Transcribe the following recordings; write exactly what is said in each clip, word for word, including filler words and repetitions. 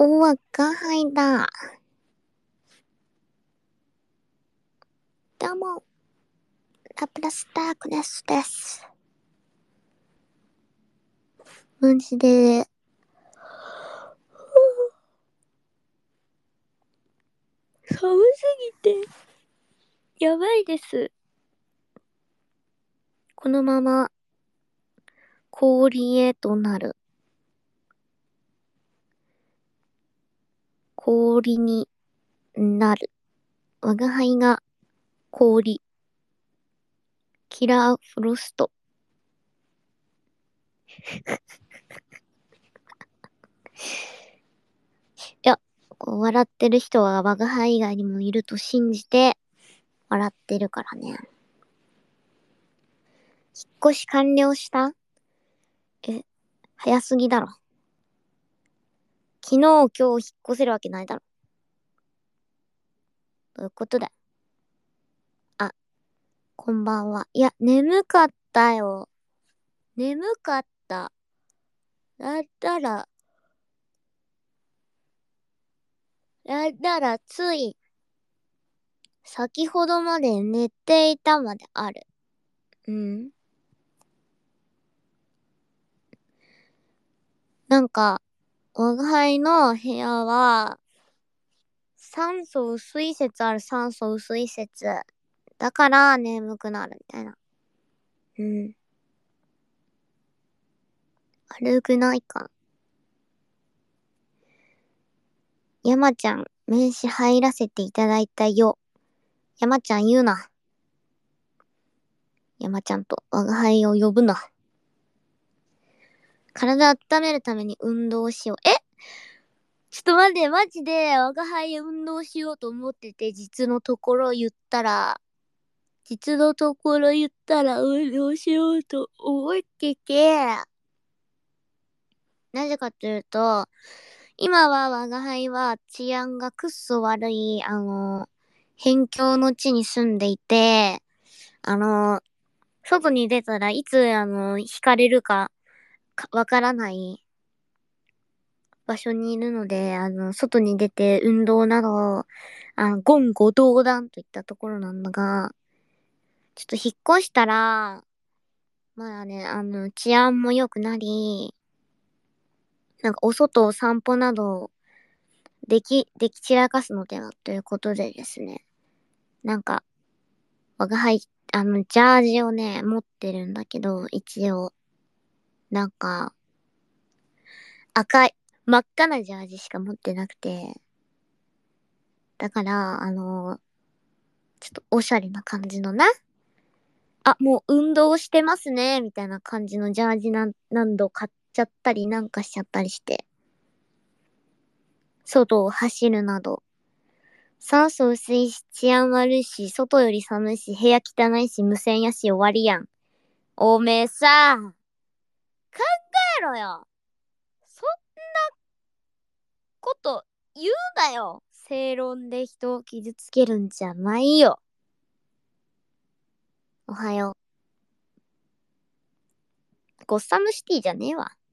おわが輩だ。どうも、ラプラスダークネスです。マジで、寒すぎて、やばいです。このまま、氷へとなる。氷になる。我が輩が氷。キラーフロスト。いや、こう笑ってる人は我が輩以外にもいると信じて、笑ってるからね。引っ越し完了した？え、早すぎだろ。昨日今日引っ越せるわけないだろ。どういうことだよ。あ、こんばんは。いや、眠かったよ。眠かった。だったら、だったらつい、先ほどまで寝ていたまである。うん。なんか、我が輩の部屋は、酸素薄い説ある酸素薄い説。だから眠くなるみたいな。うん。悪くないか。山ちゃん、名刺入らせていただいたよ。山ちゃん言うな。山ちゃんと我が輩を呼ぶな。体温めるために運動しよう。えちょっと待って、マジで我が輩運動しようと思ってて、実のところ言ったら、実のところ言ったら運動しようと思ってて、なぜかというと、今は我が輩は治安がくっそ悪い、あの、辺境の地に住んでいて、あの、外に出たらいつ、あの、引かれるか、かわからない場所にいるので、あの、外に出て運動など、あの、言語道断といったところなんだが、ちょっと引っ越したら、まあね、あの、治安も良くなり、なんかお外を散歩など、でき、でき散らかすのではということでですね、なんか、我が輩、あの、ジャージをね、持ってるんだけど、一応、なんか、赤い、真っ赤なジャージしか持ってなくて、だから、あの、ちょっとおしゃれな感じのな、あ、もう運動してますね、みたいな感じのジャージなん何度買っちゃったりなんかしちゃったりして、外を走るなど、酸素薄いし、治安悪いし、外より寒いし、部屋汚いし、無線やし、終わりやん。おめえさ、考えろよ。そんなこと言うなよ。正論で人を傷つけるんじゃないよ。おはよう。ゴッサムシティじゃねえわ。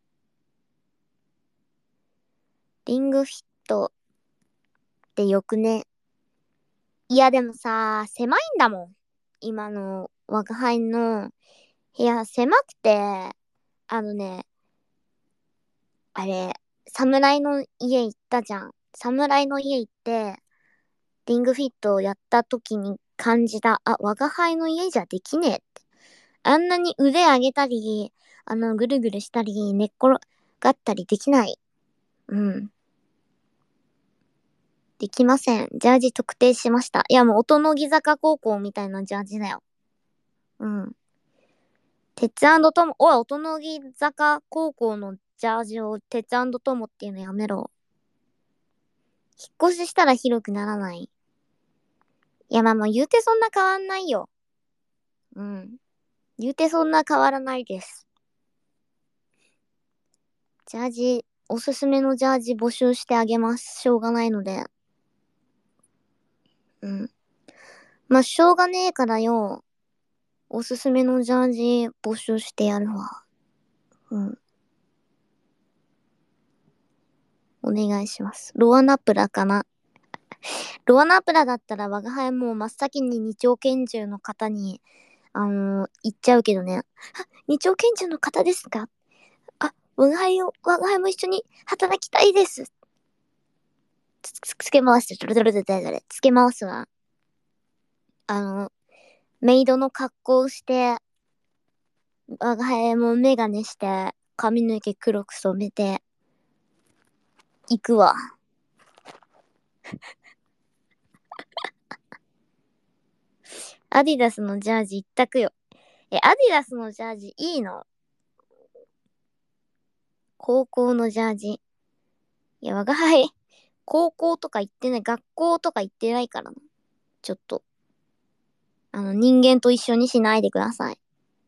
リングフィットってよくね。いやでもさ、狭いんだもん。今の我が輩の部屋狭くて、あのね、あれ、侍の家行ったじゃん。侍の家行って、リングフィットをやった時に感じた、あ、我が輩の家じゃできねえって。あんなに腕上げたり、あの、ぐるぐるしたり、寝っ転がったりできない。うん。できません。ジャージ特定しました。いや、もう、音の木坂高校みたいなジャージだよ。うん。鉄トモ、おい、音の木坂高校のジャージを鉄トモっていうのやめろ。引っ越ししたら広くならない。いや、まあもう言うてそんな変わんないよ。うん。言うてそんな変わらないです。ジャージ、おすすめのジャージ募集してあげます。しょうがないので。うん。まあ、しょうがねえからよ。おすすめのジャージ募集してやるわ。うん。 お願いします。ロアナプラかな。ロアナプラだったら我が輩も真っ先に二丁拳銃の方に、あのー、言っちゃうけどね。あ、二丁拳銃の方ですか？あ、我が輩を、我が輩も一緒に働きたいです。つ、つ、つけ回して、ドロドロドロドロつけ回すわ。あの、メイドの格好をして、我が輩もメガネして、髪の毛黒く染めて、行くわ。アディダスのジャージ一択よ。え、アディダスのジャージいいの？高校のジャージ。いや、我が輩、高校とか行ってない、学校とか行ってないからな。ちょっと、あの、人間と一緒にしないでください。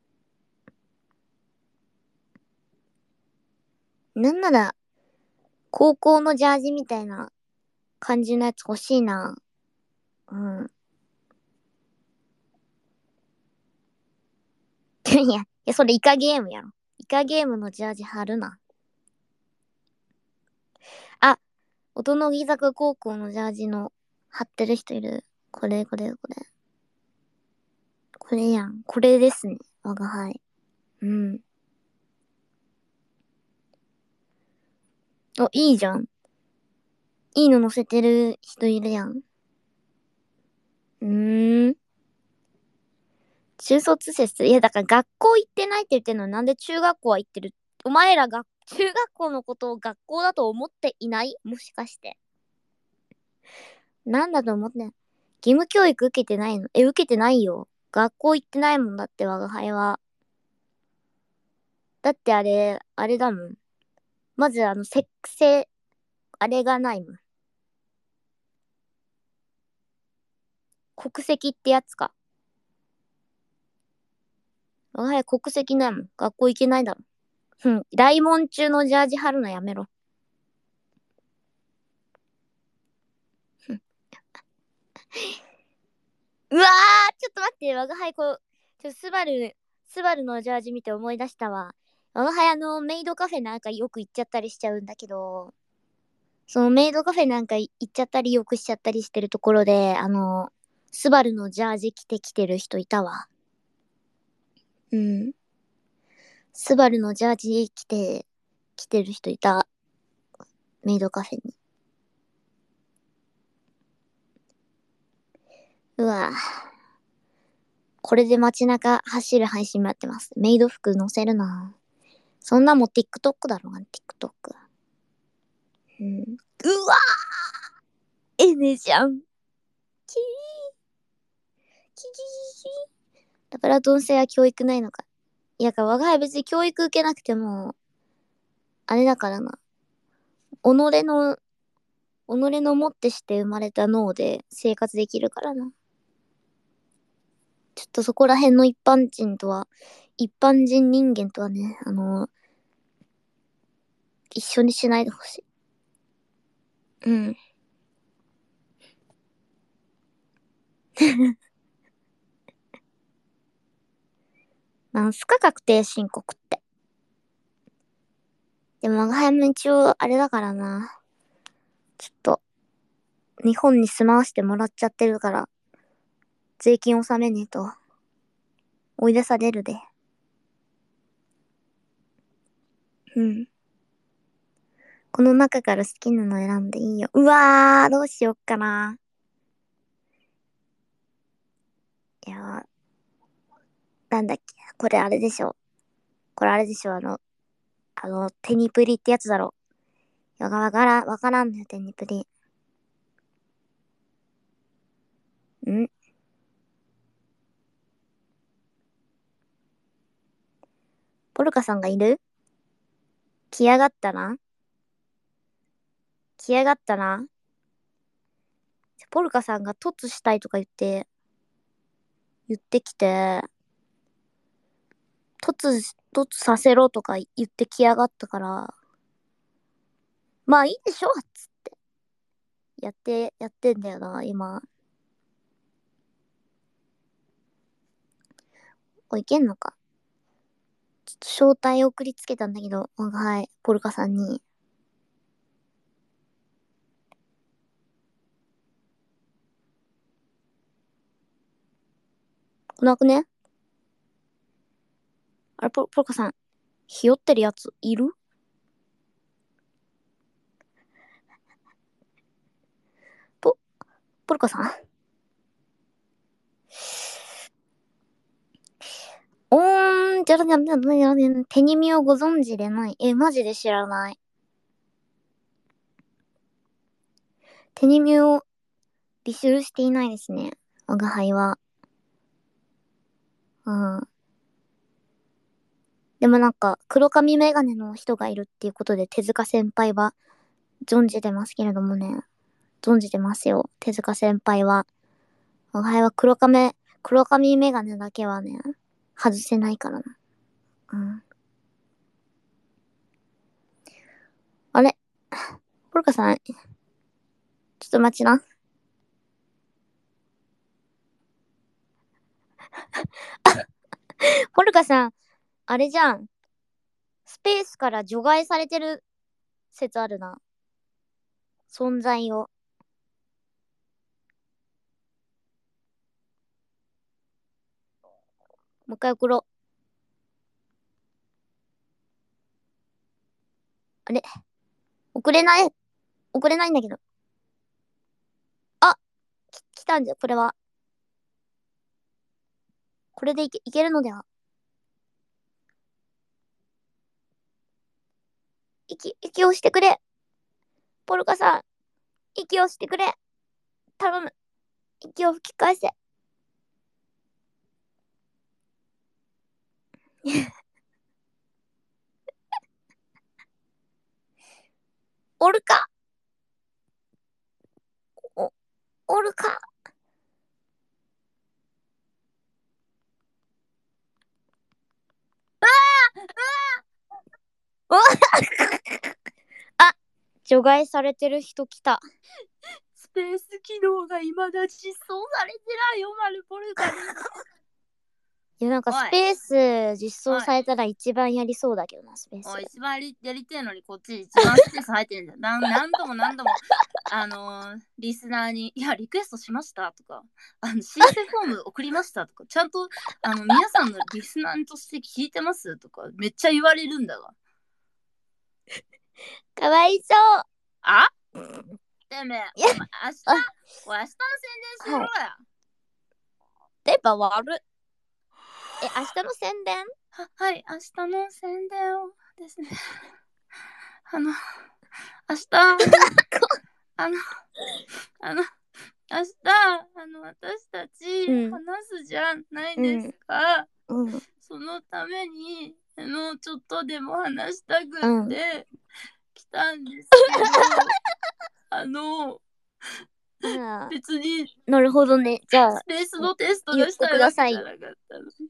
なんなら、高校のジャージみたいな感じのやつ欲しいな。うん。いや、いや、それイカゲームやろ。イカゲームのジャージ貼るな。あ、音の木坂高校のジャージの貼ってる人いる。これ、これ、これ。これやん。これですね。我が輩。うん。お、いいじゃん。いいの載せてる人いるやん。うーん。中卒説いや、だから学校行ってないって言ってんのになんで中学校は行ってる？お前らが、中学校のことを学校だと思っていない？もしかして。なんだと思ってん？義務教育受けてないの？え、受けてないよ。学校行ってないもんだって、我が輩は。だってあれ、あれだもん。まずあの、セックス、あれがないもん。国籍ってやつか。我が輩国籍ないもん。学校行けないだろ。うん。大門中のジャージ貼るのやめろ。うわー、ちょっと待って、我が輩こう、ちょ、スバル、スバルのジャージ見て思い出したわ。我が輩あの、メイドカフェなんかよく行っちゃったりしちゃうんだけど、そのメイドカフェなんか行っちゃったりよくしちゃったりしてるところで、あの、スバルのジャージ着てきてる人いたわ。うん。スバルのジャージ着て、着てる人いた。メイドカフェに。うわぁ。これで街中走る配信もやってます。メイド服載せるな。そんなもん TikTok だろうが、TikTok。うん。うわー、エネじゃん。キー、キキキキ。だからどうせは教育ないのか。いやか、我が輩別に教育受けなくても、あれだからな。己の、己のもってして生まれた脳で生活できるからな。ちょっとそこら辺の一般人とは、一般人人間とはね、あの、一緒にしないでほしい。うん。なんすか確定申告って。でも我が輩も一応あれだからな。ちょっと、日本に住まわしてもらっちゃってるから、税金納めねえと、追い出されるで。うん。この中から好きなの選んでいいよ。うわー、どうしよっかな。いやー、なんだっけ。これあれでしょ。これあれでしょ。あの、あの、テニプリってやつだろ。いや、わからん、わからんのよ、テニプリ。んポルカさんがいる？来やがったな。来やがったな。ポルカさんが凸したいとか言って、言ってきて、凸、凸させろとか言ってきやがったから、まあいいでしょっつってやって、やってんだよな、今。これいけんのか。ちょっと招待送りつけたんだけど、はい、ポルカさんに。 来なくね？あれ、ポポルカさん、ひよってるやついる？ポ、ポルカさん。おーん、じゃらじゃらじゃらじゃら、手に身をご存知でない。え、マジで知らない。手に身を履修していないですね。我が輩は。うん。でもなんか、黒髪メガネの人がいるっていうことで、手塚先輩は存じてますけれどもね。存じてますよ。手塚先輩は。我が輩は黒髪、黒髪メガネだけはね、外せないからな。うん。あれポルカさん、ちょっと待ちな。ポルカさん、あれじゃん。スペースから除外されてる説あるな。存在を。もう一回送ろう。あれ送れない。送れないんだけど。あ、き来たんじゃ、これは。これでいけ、いけるのでは。息、息をしてくれ。ポルカさん、息をしてくれ。頼む。息を吹き返せ。おるかお、おるかうわあ、除外されてる人来た。 スペース機能が未だ実装されてないよ、マルポルカに。 いや、なんかおいスペース実装されたら一番やりそうだけどな、スペース。 おい、一番やりやりてえのにこっち一番スペース入ってるんだよ。なん何度も何度も、あのーリスナーに、いや、リクエストしましたとか、あの申請フォーム送りましたとか、ちゃんとあの皆さんのリスナーとして聞いてますとか、めっちゃ言われるんだが。 かわいそう。 あてめえ、お前、明日、 あおい、明日の宣伝しろや。 電波悪い。え、明日の宣伝ははい、明日の宣伝をですね。あの、明日、あの、あの、明日、あの、私たちうん話すじゃないですか。 うん。 そのために、あの、ちょっとでも話したくって来たんですけど、あの、 ああ、 別になるほどね。じゃあス、ペースのテスト言ってがしたいくださいよ。 わけじゃなかったのに。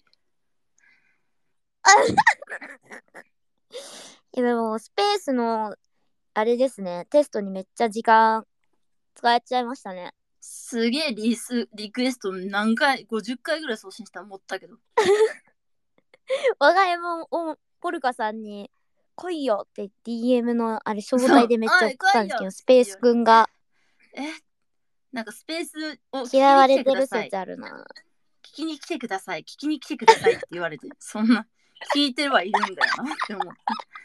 いやでも、スペースの、あれですね、テストにめっちゃ時間使っちゃいましたね。 すげえリスリクエスト何回、ごじゅっかいぐらい送信したと思ったけど。 我が家もおポルカさんに来いよって ディーエム のあれ招待でめっちゃ送ったんですけど、スペースくんがえ、なんかスペースを聞き嫌わに来れてるてください。 説あるな。 聞きに来てください。聞きに来てくださいって言われて、そんな聞いてはいるんだよなって思って。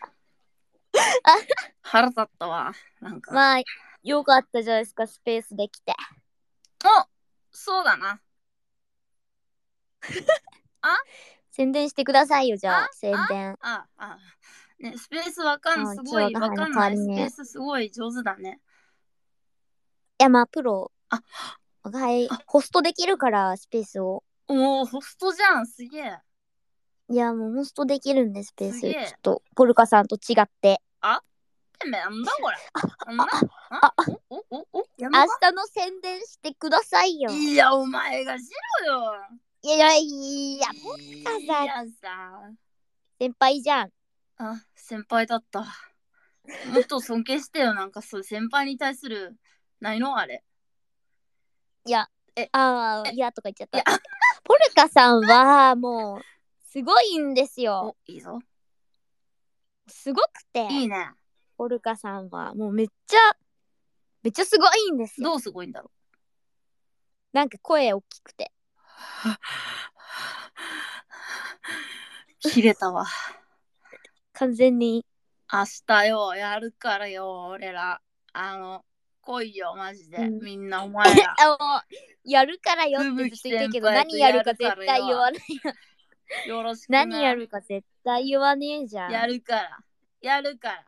腹立ったわ。なんか。 まあ、よかったじゃないですか、スペースできて。 お、そうだな。あ宣伝してくださいよ、じゃあ、 あ宣伝。 ああ、ね、スペースわかん、 あすごいわかんない。スペースすごい上手だね。 いや、まあ、プロ。 あ、 はい、ホストできるから、スペースを。 おお、ホストじゃん、すげえ。 いや、もうホストできるんで、スペース。ちょすげえっと、ポルカさんと違って。 あてめえ、なんだこれ。なんだあ、 あおおおおや明日の宣伝してくださいよ。 いや、お前がしろよ。 いやいや、いや、ポルカさん。 いやさ。 先輩じゃん。 あ、先輩だった。もっと尊敬してよ、なんかそう、先輩に対する、ないのあれ。 いや、 え、 ああ、いやとか言っちゃった。 いや、 ポルカさんは、もう、すごいんですよ。 お、いいぞ。 すごくて。 いいね。 ポルカさんは、もうめっちゃ、めっちゃすごいんですよ。 どうすごいんだろなんか声大きくて。 切れたわ。 完全に。 明日よ、やるからよ、俺ら。あの、来いよ、マジで。 うんみんなお前ら。 あ、もう、やるからよって吹ずっと言ってるけど、 雪先輩と何やるかやるからよ絶対言わない。 よろしくな。 何やるか絶対言わねえじゃん。 やるから。やるから。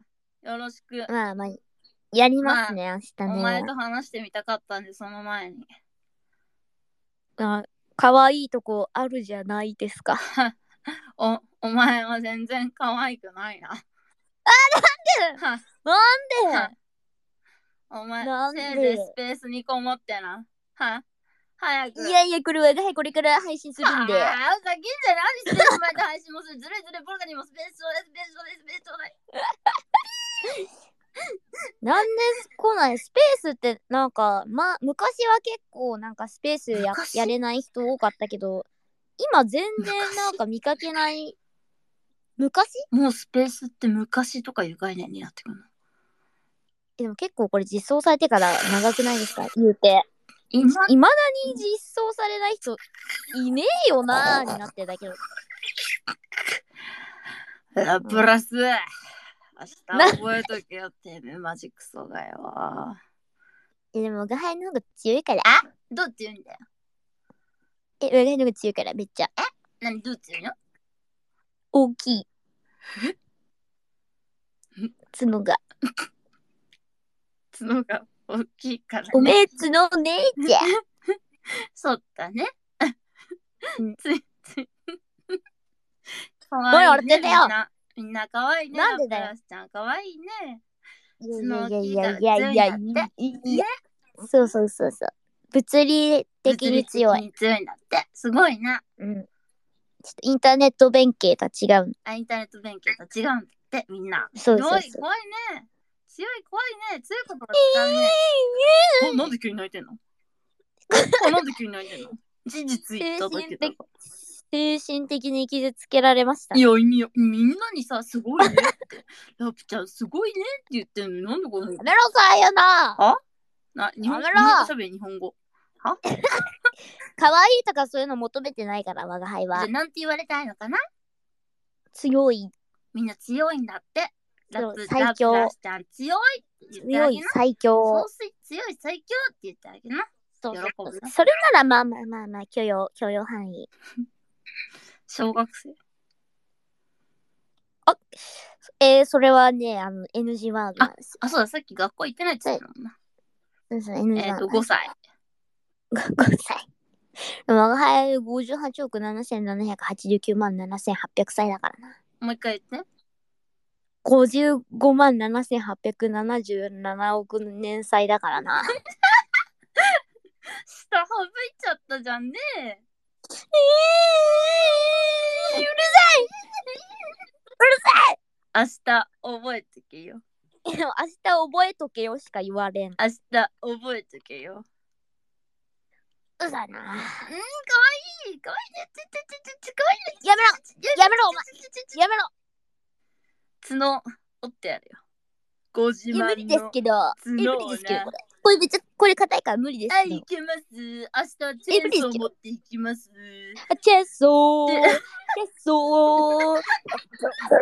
よろしく。 まあまあ、やりますね、明日おね。 前と話してみたかったんで、その前に。 あ、可愛いとこあるじゃないですか。 お、お前は全然可愛くないな。 あ、なんでなんでお前、 なんでせいぜいスペースにこもってな。は早く。 いやいや、これははい、これから配信するんで。 ああ、さ、現在何スペース前で配信もする。ずるいずるい、ボルガにもスペースちょうだい、スペースちょうだい、スペースちょうだい。 なんで来ないスペースってなんか、ま、昔は結構なんかスペースや昔やれない人多かったけど、今全然昔なんか見かけない。昔もうスペースって昔とかいう概念になってくるの。 でも結構これ実装されてから長くないですか言うて。 今いまだに実装されない人いねえよなーになってるだけど。 あプラス、明日覚えとけよってめマジクソがよ。 え、でも我輩の方が強いから。 あどうって言うんだよ。 え、我輩の方が強いからめっちゃ。 え何どうって言うの大きい。角が。 角が大きいからね。 おめえ角ねえじゃ。 そうだね。 うんついつい。かおいわいいね。 笑ってんだよみんな、みんなかわいいね。 なんでだよラプラスちゃんかわいいね。 いやい角やい大きいからやいやいやいや強いんだって。 いや。そうそうそうそう。物理的に強い。 物理的に強いんだって。すごいな。 うん。ちょっとインターネット弁慶とは違う。 あインターネット勉強と違うんだってみんな。 そうそうそうすごい怖いね。強い怖いね。強いことが使うね。あなんで急に泣いてんのあなんで急に泣いてんの事実言っただけだ。 精神的に傷つけられました。 いや、みみんなにさ、すごいねって。ラプちゃん、すごいねって言ってんのに、なんでこの。 やめろさよな。 はな、日本語やめろ日本語しゃべり、日本語。は可愛いとかそういうの求めてないから、我が輩はじゃあ、。なんて言われたいのかな強い。 みんな強いんだって。ラそうプ最強ラプラスちゃん強いって言ってあ強いげな。 最強そう。す強い最強って言ってあげな。 そう喜ぶなそれならまあまあまあまあ許容許容範囲。 小学生。 あ、えー、それはねあの エヌジー ワードなんですよ。 あ、そうだ、さっき学校行ってないって言ってたもんな。 そうそう エヌジーえっ、 ワード。 と、ごさい。 ごさい。我が輩ごじゅうはちおくななせんななひゃくはちじゅうきゅうまんななせんはっぴゃくさいだからな。 もう一回言って。 ごじゅうごまんななせんはっぴゃくななじゅうななおく年歳だからな。 下省いちゃったじゃんね。 えー、うるさいうるさい明日覚えとけよ。 でも明日覚えとけよしか言われん。 明日覚えとけよ。 うざな。うん、 かわいい。かわいいね。ちちちちちかわいいね。 やめろやめろお前やめろ角折ってやるよ。ごじまんのいや無理ですけど。え無角を理ですけどなこれ。これめっちゃこれ硬いから無理ですはい、 けど行。けます。明日チェーンソー持っていきます。 あチェッソーチェッソーチェソバ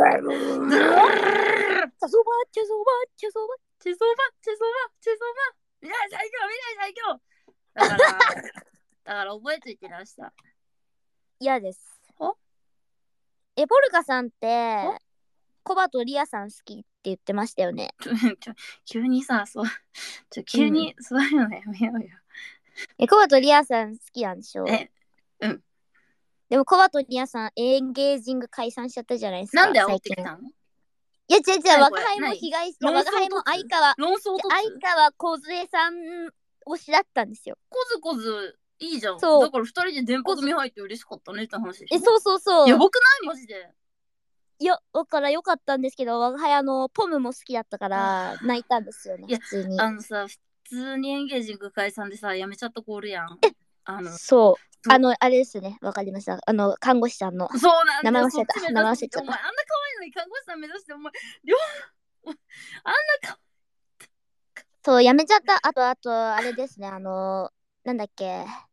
チェソバチェソバチェソバ、チェソバ、チェソバ。未来最強、未来最強。だから、だから覚えといてな、明日。 嫌です。 おえ、ボルカさんってコバとリアさん好きって言ってましたよね。 ちょ、ちょ、急にさ、そう、ちょ、急にそういうのやめようよ。 え、コバとリアさん好きなんでしょえ、うん。 でもコバとリアさんエンゲージング解散しちゃったじゃないですか。 なんで煽ってきたのいや、違う違う、 何これ我が輩も被害者、 何我が輩も相川、 論争と相川梢さん推しだったんですよ。 コズコズいいじゃん。 そうだから二人で電波組入って嬉しかったねって話でしょ。 え、そうそうそう。 やばくないマジで。 いや、だから良かったんですけど、我が輩あの、ポムも好きだったから泣いたんですよね、 いや普通に。 あのさ、普通にエンゲージング解散でさ、やめちゃった子おるやん。あの、 そう。あの、あれですね、わかりました。あの、看護師さんの。 そうなんだ名前よ。 忘れたそっち目指名前忘れちゃったしてお前、あんな可愛いのに看護師さん目指して、お前、両あんなかそう、やめちゃった。あと、あと、あれですね、あの、なんだっけ、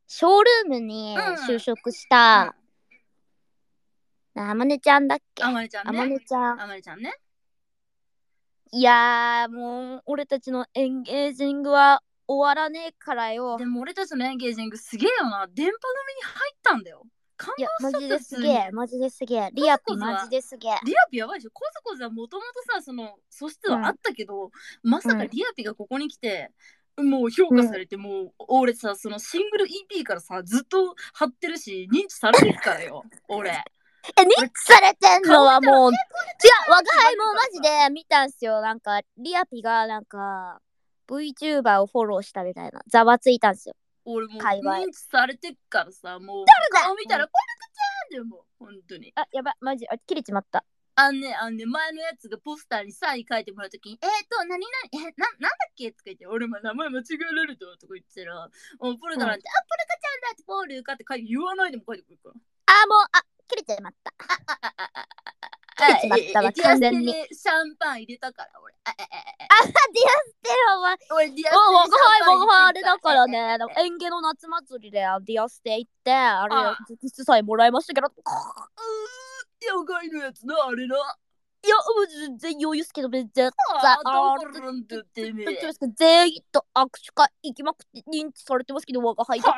ショールームに就職した、うん、あまねちゃんだっけ。 あまねちゃんね。 あまねちゃん。 あまねちゃんね。 いやー、もう俺たちのエンゲージングは終わらねえからよ。 でも俺たちのエンゲージングすげえよな。電波組に入ったんだよ。感動しちゃった。 いや、マジですげえ、マジですげえ。リアピマジですげえ。 リアピやばいでしょ。コズコズはもともとさ、その素質はあったけど、うん、まさかリアピがここに来て、うん、もう評価されて、うん、もう俺さ、そのシングル イーピー からさ、ずっと貼ってるし、認知されてるからよ、俺。 え、認知されてんのはもう、違う、我が輩もマジで見たんすよ。なんか、リアピがなんか、VTuber をフォローしたみたいな、ざわついたんすよ。 俺もう認知されてっからさ、もう、 誰だ顔見たら、これかちゃんでもう、ほんとに。 あ、やば、マジ、あ、切れちまった。 あんね、あんね、前のやつがポスターにサイン書いてもらうときに、えーと、なになに、え、な、なんだっけとか言って、俺も名前間違えられたとか言ってたら、もうポルカなんて、うん、あ、ポルカちゃんだってポールかって書いて言わないでも書いてくるから。 あ、もう、あ、切れちゃいまった。あ、あ、あ、あ、あ、切れちまったわ、完全に。 シャンパン入れたから、俺。あ、あ、あ、 あ、ディアステは、俺、ディアステ。お、我が輩、我が輩、あれだからね、園芸の夏祭りでディアステ行って、あれ、実際もらいましたけど、うー、野外のやつな、あれな。 いや、もう全然余裕っすけど、全然。 ああ、だからんっててめえ。 全員と握手会行きまくって認知されてますけど、我が輩だって。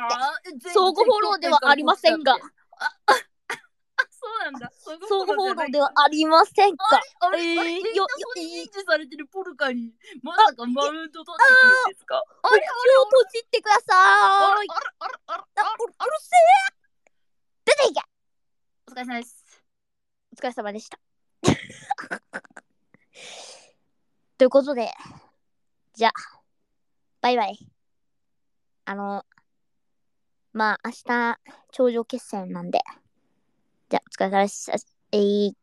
相互フォローではありませんが。 そうなんだ。 相互フォローではありませんか。 あれ、あれ、えー、えー、よ、よ、認知されてるポルカに、まさかマウント取ってくるんですか。 あれ、あれ、閉じてくださーい。あれ、あれ、あれ、あれ、うるせえ。出ていけ。 お疲れ様です。 お疲れ様でした。ということで、じゃあ、バイバイ。あの、まあ、明日、頂上決戦なんで、じゃあ、お疲れ様です。えー